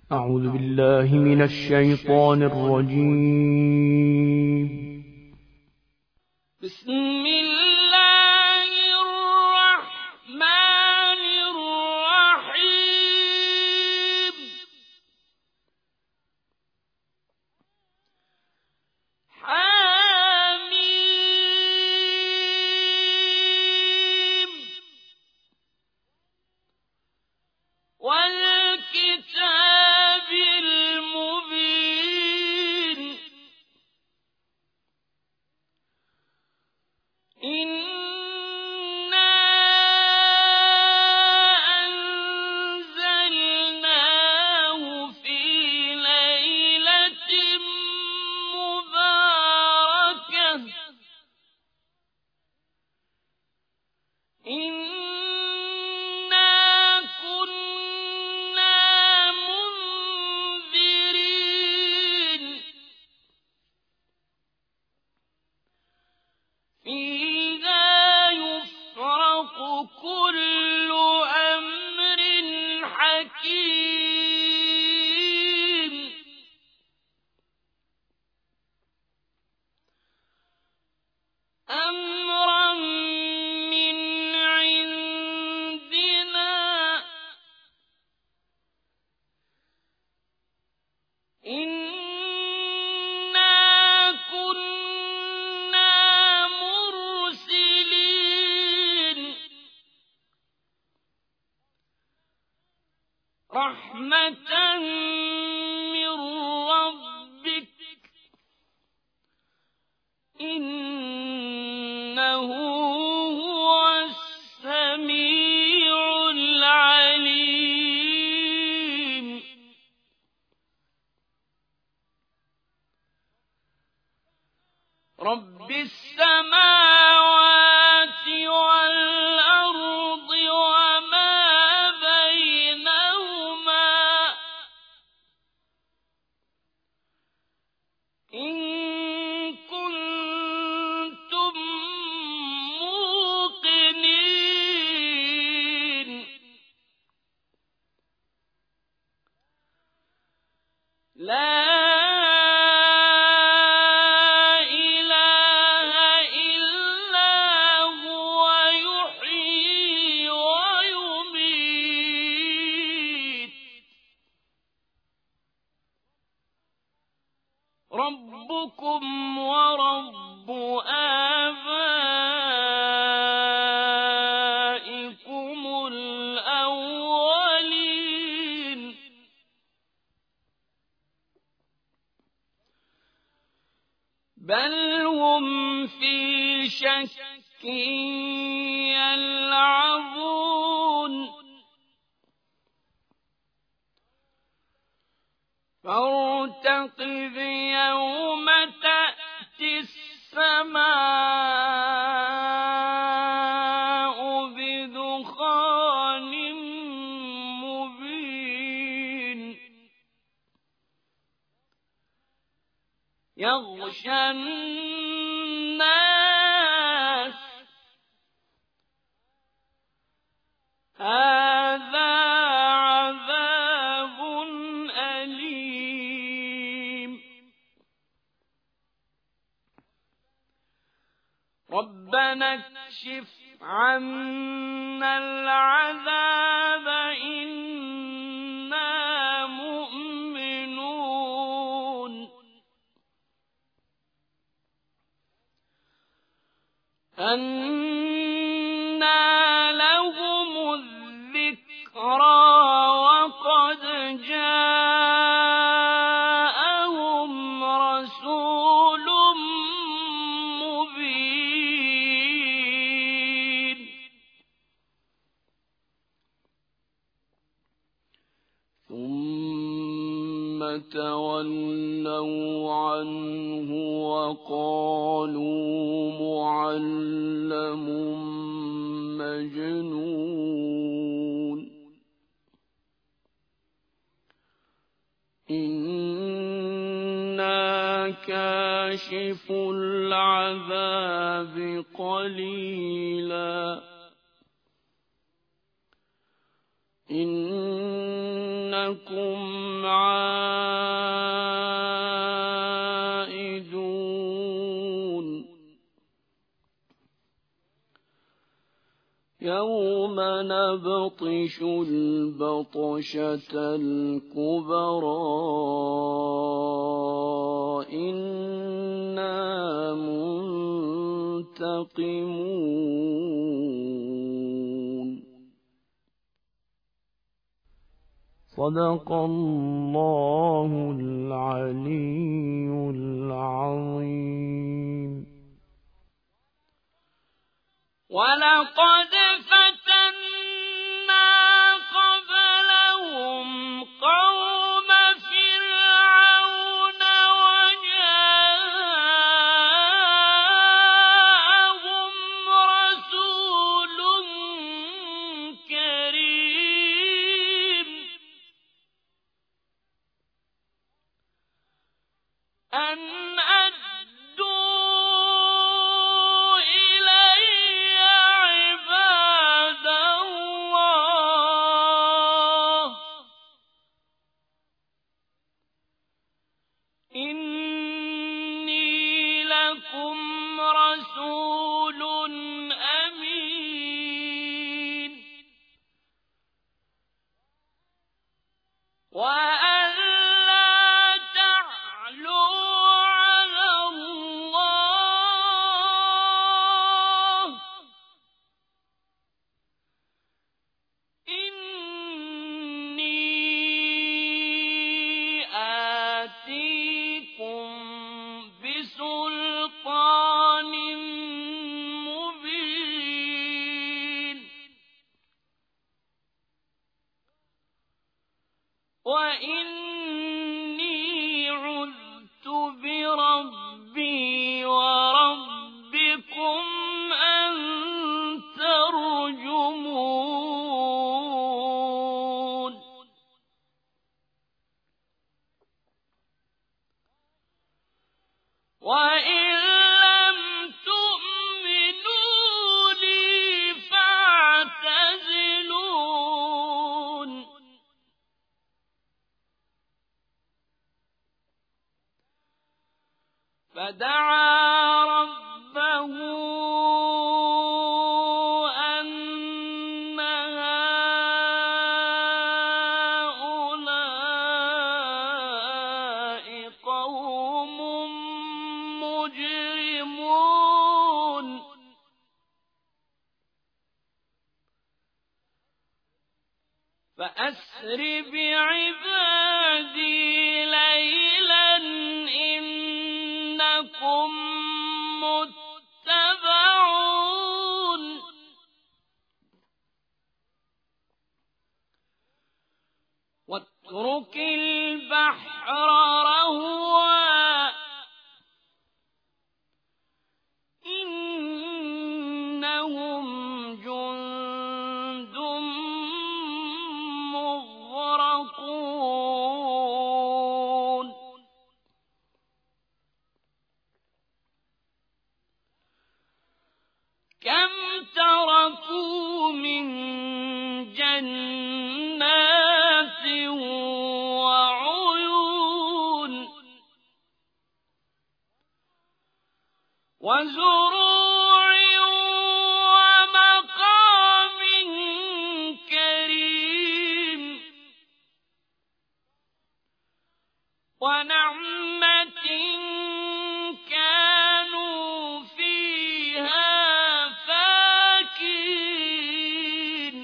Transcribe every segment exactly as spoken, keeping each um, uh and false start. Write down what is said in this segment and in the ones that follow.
أعوذ بالله من الشيطان الرجيم. بسم الله الرحمن الرحيم. حميم. والكتاب المبين. إنا أنزلناه في ليلة مباركة. إنا كنا منذرين. فيها يفرق كل أمر حكيم. أمرا من عندنا. إنا كنا مرسلين. رحمة من ربك. إنه هو السميع العليم. رب السماوات والأرض وما بينهما. إن كنتم موقنين. لا إله إلا هو يحيي ويميت. ربكم ورب آبائكم الأولين. بل هم في شك يلعبون. فارتقب يوم تأتي السماء بدخان مبين. يغشى الناس. هذا عذاب أليم. ربنا اكشف عنا العذاب إنا مؤمنون. أنى لهم الذكرى وقد جاءهم رسول مبين. ثم تولوا عنه وقالوا معلم مجنون. إنا كاشف العذاب قليلا. إن إنكم عائدون يوم نبطش البطشة الكبرى إنا منتقمون. صدق الله العلي العظيم. ولقد فتنا قبلهم قوم فرعون وجاءهم رسول كريم أن أدوا إلي عباد الله إني لكم رسول أمين وأن لا تعلوا على الله إني آتيكم بسلطان مبين وإني عذت بربي وربكم أن ترجمون. وإن لم تؤمنوا لي فاعتزلون فدعا ربه أن هؤلاء قوم مجرمون فأسر بعبادي ليلا إنكم متبعون واترك البحر رهوا إنهم جند مغرقون كم تركوا من جنات وعيون وزروع ومقام كريم ونعمة كانوا فيها فاكهين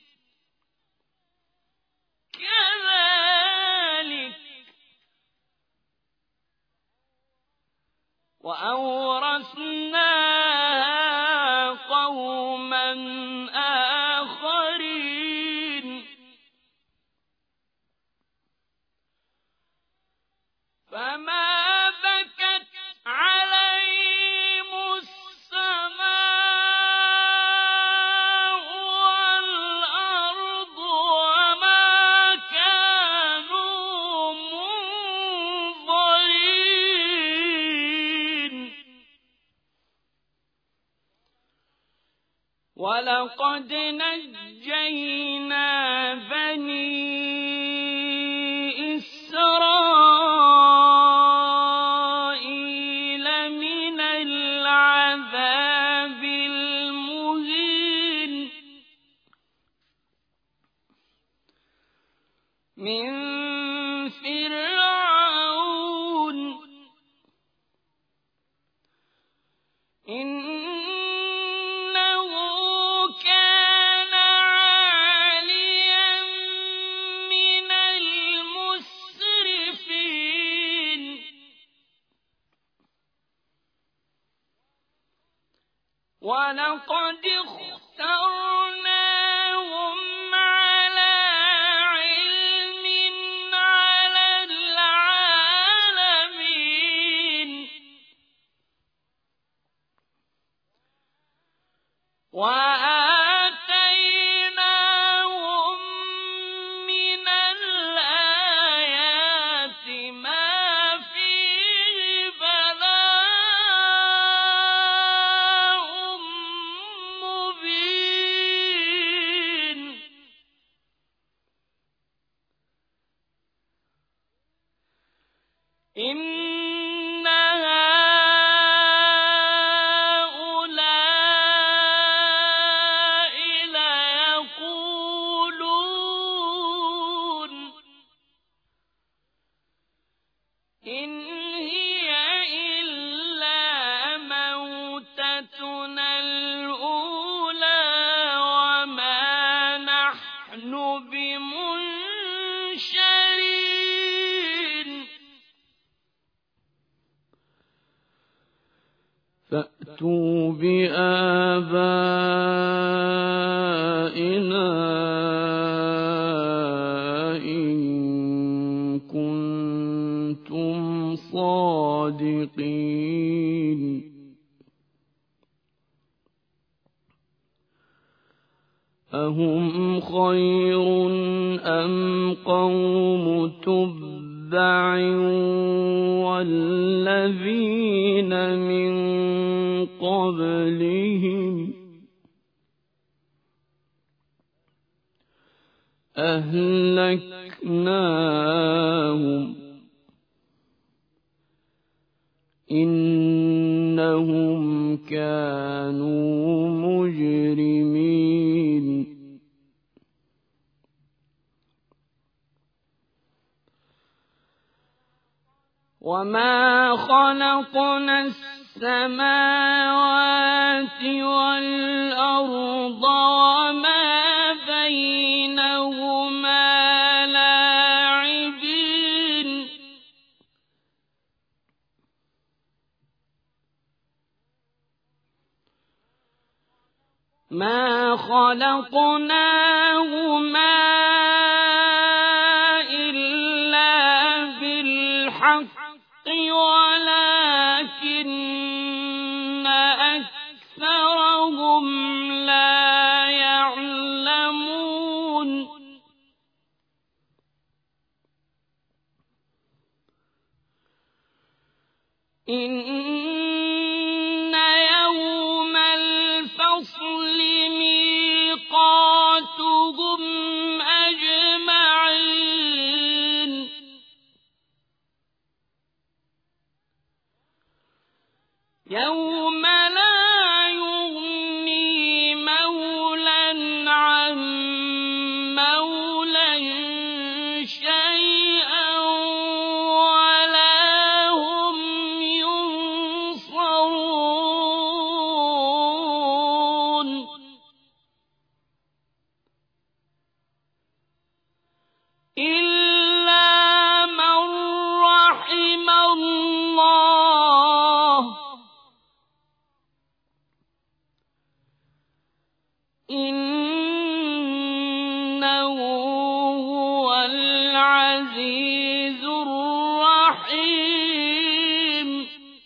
كذلك وأورثناها قوما آخرين فما بكت عليهم السماء والأرض وما كانوا منظرين ولقد نجينا بني من فرعون إنه كان عاليا من المسرفين ولقد اخترناهم على علم على العالمين وآتيناهم من الآيات ما فيه بلاء مبين إن هؤلاء ليقولون إن هي إلا موتتنا الأولى وما نحن بمنشرين فأتوا بآبائنا إن كنتم صادقين أهم خير أم قوم تبع والذين من قبلهم أهلكناهم إنهم كانوا مجرمين وما خلقنا السماوات والأرض وما بينهما لاعبين ما خلقناهما إلا بالحق ولكن أكثرهم لا يعلمون إن يوم الفصل ميقاتهم أجمعين يوم لا يغني مولى عن مولى شيئا ولا هم ينصرون إلا من رحم الله إنه هو العزيز الرحيم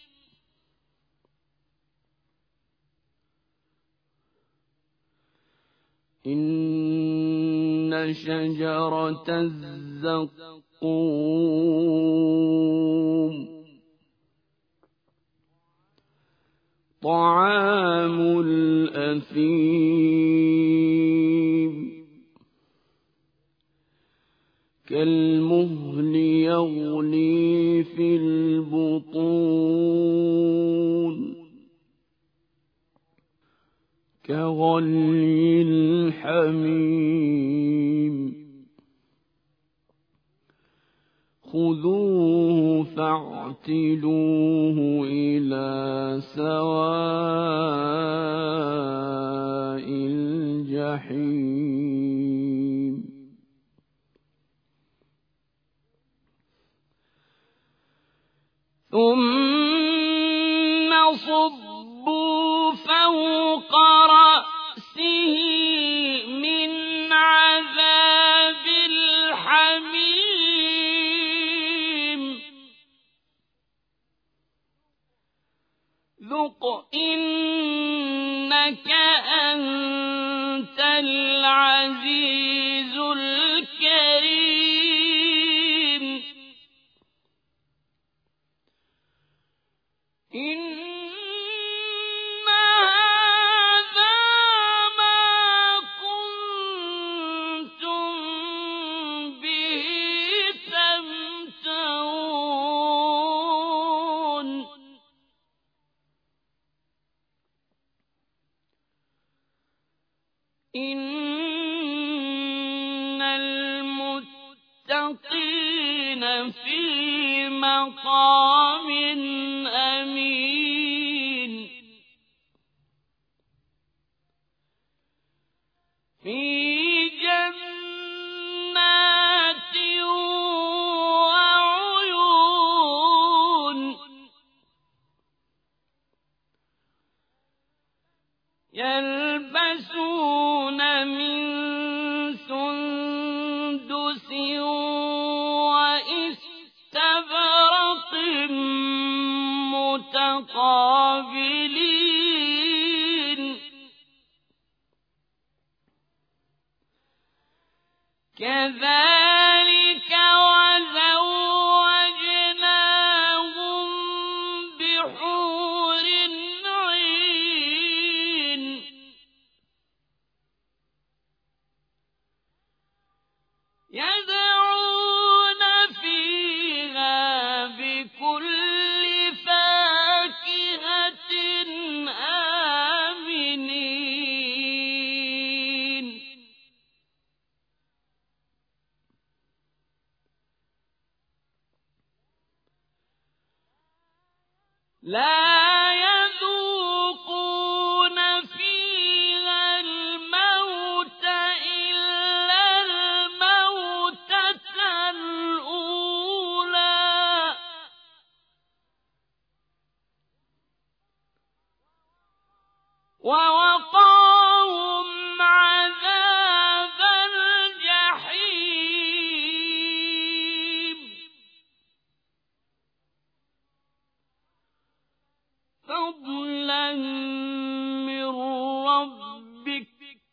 إن شجرة الزقوم طعام الأثيم كالمهل يغلي في البطون كغلي الحميم خذوه فاعتلوه إلى سواء الجحيم ثم صبوا فوق رأسه من عذاب الحميم ذق إنك أنت العزيز الكريم إن هذا ما كنتم به تمترون إن المتقين في مقام أمين في جنات وعيون يلبسون من سندس وإستبرق متقابلين كذلك وزوجناهم بحور عين يدعون فيها بكل فاكهة آمنين لا يذوقون فيها الموت إلا الموتة الأولى ووقاهم عذاب الجحيم فضلا من ربك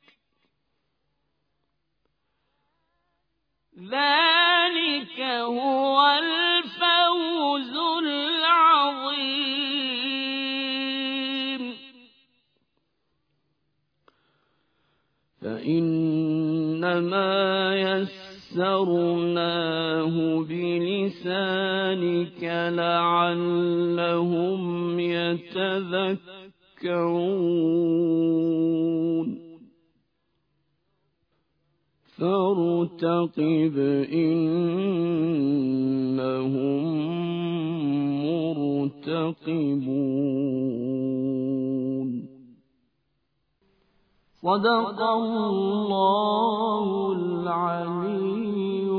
ذلك هو الفوز العظيم فإنما يسرناه بلسانك لعلهم يتذكرون فارتقب إنهم مرتقبون صدق الله العلي